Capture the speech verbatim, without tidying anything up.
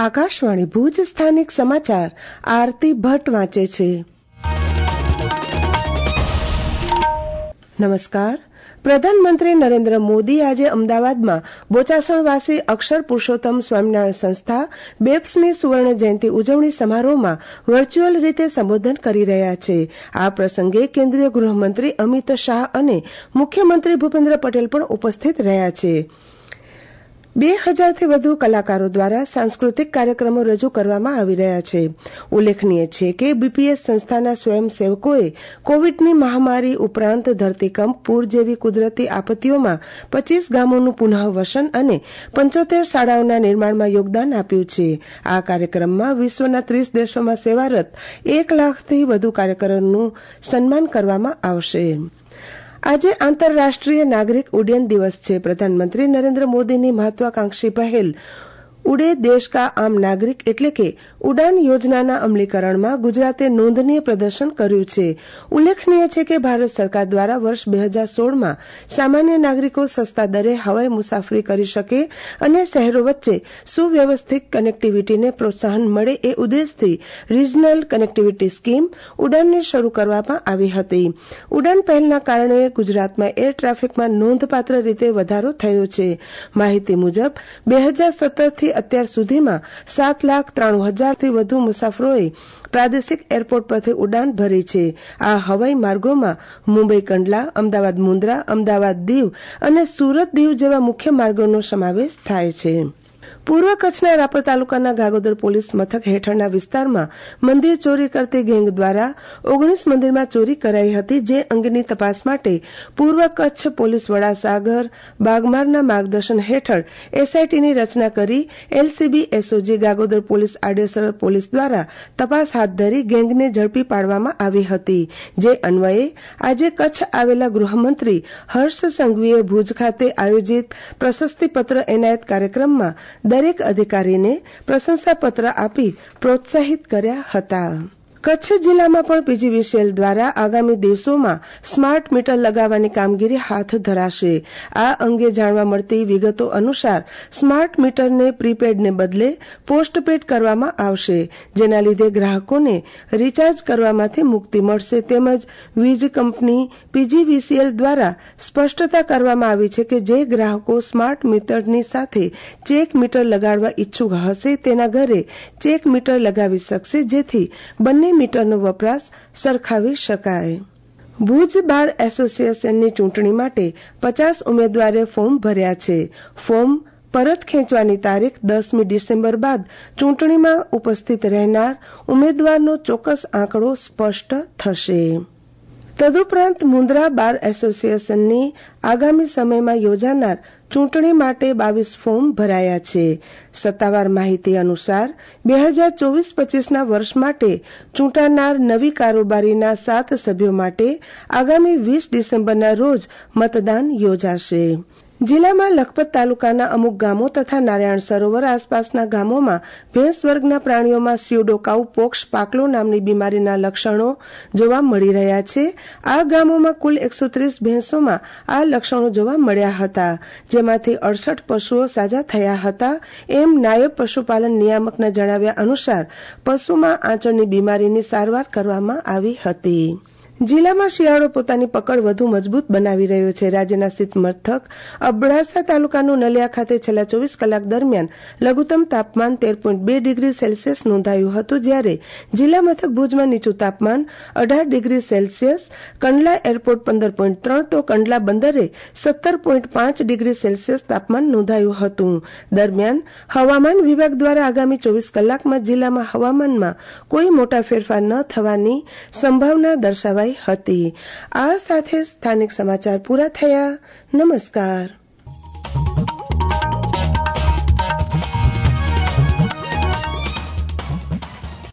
આકાશવાણી ભુજ સ્થાનિક સમાચાર આરતી ભટ્ટ વાંચે છે. નમસ્કાર. પ્રધાનમંત્રી નરેન્દ્ર મોદી આજે અમદાવાદમાં બોચાસણવાસી અક્ષર પુરુષોત્તમ સ્વામિનારાયણ સંસ્થા બેપ્સની સુવર્ણ જયંતિ ઉજવણી સમારોહમાં વર્ચ્યુઅલ રીતે સંબોધન કરી રહ્યા છે. આ પ્રસંગે કેન્દ્રીય ગૃહમંત્રી અમિત શાહ અને મુખ્યમંત્રી ભૂપેન્દ્ર પટેલ પણ ઉપસ્થિત રહ્યા છે. બે હજારથી વધુ કલાકારો દ્વારા સાંસ્કૃતિક કાર્યક્રમો રજૂ કરવામાં આવી રહ્યા છે. ઉલ્લેખનીય છે કે બીપીએસ સંસ્થાના સ્વયંસેવકોએ કોવિડની મહામારી ઉપરાંત ધરતીકંપ, પૂર જેવી કુદરતી આપત્તિઓમાં પચીસ ગામોનું પુનઃવસન અને પંચોતેર શાળાઓના નિર્માણમાં યોગદાન આપ્યું છે. આ કાર્યક્રમમાં વિશ્વના ત્રીસ દેશોમાં સેવારત એક લાખથી વધુ કાર્યકરોનું સન્માન કરવામાં આવશે. આજે આંતરરાષ્ટ્રીય નાગરિક ઉડ્ડયન દિવસ છે. પ્રધાનમંત્રી નરેન્દ્ર મોદીની મહત્વાકાંક્ષી પહેલ ઉડે દેશ કા આમ નાગરિક એટલે કે ઉડાન યોજનાના અમલીકરણમાં ગુજરાતે નોંધનીય પ્રદર્શન કર્યું છે. ઉલ્લેખનીય છે કે ભારત સરકાર દ્વારા વર્ષ બે હજાર સોળમાં સામાન્ય નાગરિકો સસ્તા દરે હવાઈ મુસાફરી કરી શકે અને શહેરો વચ્ચે સુવ્યવસ્થિત કનેક્ટિવિટીને પ્રોત્સાહન મળે એ ઉદ્દેશથી રિજનલ કનેક્ટિવિટી સ્કીમ ઉડાનને શરૂ કરવામાં આવી હતી. ઉડાન પહેલના કારણે ગુજરાતમાં એર ટ્રાફિકમાં નોંધપાત્ર રીતે વધારો થયો છે. માહિતી મુજબ બે હજાર સત્તરથી અત્યાર સુધીમાં સાત લાખ ત્રાણું હજારથી વધુ મુસાફરોએ પ્રાદેશિક એરપોર્ટ પરથી ઉડાન ભરી છે. આ હવાઈ માર્ગોમાં મુંબઈ કંડલા, અમદાવાદ મુન્દ્રા, અમદાવાદ દીવ અને સુરત દીવ જેવા મુખ્ય માર્ગોનો સમાવેશ થાય છે. પૂર્વ કચ્છના રાપર તાલુકાના ગાગોદર પોલીસ મથક હેઠળના વિસ્તારમાં મંદિર ચોરી કરતી ગેંગ દ્વારા ઓગણીસ મંદિરમાં ચોરી કરાઈ હતી. જે અંગેની તપાસ માટે પૂર્વ કચ્છ પોલીસ વડા સાગર બાગમારના માર્ગદર્શન હેઠળ એસઆઈટીની રચના કરી LCB SOG Gagodar police Adesar police દ્વારા તપાસ હાથ ધરી ગેંગને ઝડપી પાડવામાં આવી હતી. જે અન્વયે આજે કચ્છ આવેલા ગૃહમંત્રી હર્ષ સંઘવીએ ભુજ ખાતે આયોજિત પ્રશસ્તિપત્ર એનાયત કાર્યક્રમમાં દરેક અધિકારીને પ્રશંસાપત્ર આપી પ્રોત્સાહિત કર્યા હતા. કચ્છ જિલ્લામાં પણ પીજીવીસીએલ દ્વારા આગામી દિવસોમાં સ્માર્ટ મીટર લગાવવાની કામગીરી હાથ ધરાશે. આ અંગે જાણવા મળતી વિગતો અનુસાર સ્માર્ટ મીટરને પ્રીપેડને બદલે પોસ્ટપેડ કરવામાં આવશે. જેના લીધે ગ્રાહકોને રિચાર્જ કરવામાંથી મુક્તિ મળશે. તેમજ વીજ કંપની પીજીવીસીએલ દ્વારા સ્પષ્ટતા કરવામાં આવી છે કે જે ગ્રાહકો સ્માર્ટ મીટરની સાથે ચેક મીટર લગાડવા ઈચ્છુક હશે તેના ઘરે ચેક મીટર લગાવી શકશે, જેથી બંને મીટરનો વપરાશ સરખાવી શકાય. ભુજ બાર એસોસિએશનની ચૂંટણી માટે પચાસ ઉમેદવારે ફોર્મ ભર્યા છે. ફોર્મ પરત ખેંચવાની તારીખ દસમી ડિસેમ્બર બાદ ચૂંટણીમાં ઉપસ્થિત રહેનાર ઉમેદવારનો ચોક્કસ આંકડો સ્પષ્ટ થશે. તદુપરાંત મુન્દ્રા બાર એસોસિએશનની આગામી સમયમાં યોજાનાર ચૂંટણી માટે બાવીસ ફોર્મ ભરાયા છે. સત્તાવાર માહિતી અનુસાર બે હજાર ચોવીસ પચીસના વર્ષ માટે ચૂંટાનાર નવી કારોબારીના સાત સભ્યો માટે આગામી વીસ ડિસેમ્બરના રોજ મતદાન યોજાશે. જિલ્લામાં લખપત તાલુકાના અમુક ગામો તથા નારાયણ સરોવર આસપાસના ગામોમાં ભેંસ વર્ગના પ્રાણીઓમાં સ્યુડોકાઉ પોક્સ પાકલો નામની બીમારીના લક્ષણો જોવા મળી રહ્યા છે. આ ગામોમાં કુલ એકસો ત્રીસ ભેંસોમાં આ લક્ષણો જોવા મળ્યા હતા, જેમાંથી અડસઠ પશુઓ સાજા થયા હતા. એમ નાયબ પશુપાલન નિયામકના જણાવ્યા અનુસાર પશુમાં આંચળની બીમારીની સારવાર કરવામાં આવી હતી. જિલ્લામાં શિયાળો પોતાની પકડ વધુ મજબૂત બનાવી રહ્યો છે. રાજ્યના શીત મથક અબડાસા તાલુકાનું નલિયા ખાતે છેલ્લા ચોવીસ કલાક દરમિયાન લઘુત્તમ તાપમાન તેર પોઈન્ટ બે ડિગ્રી સેલ્સિયસ નોંધાયું હતું, જ્યારે જિલ્લા મથક ભુજમાં નીચું તાપમાન અઢાર ડિગ્રી સેલ્સિયસ, કંડલા એરપોર્ટ પંદર પોઈન્ટ ત્રણ તો કંડલા બંદરે સત્તર પોઈન્ટ પાંચ ડિગ્રી સેલ્સિયસ તાપમાન નોંધાયું હતું. દરમિયાન હવામાન વિભાગ દ્વારા આગામી ચોવીસ કલાકમાં જિલ્લામાં હવામાનમાં કોઈ મોટા ફેરફાર ન થવાની સંભાવના દર્શાવાઈ હતી. આ સાથે સ્થાનિક સમાચાર પૂરા થયા. નમસ્કાર.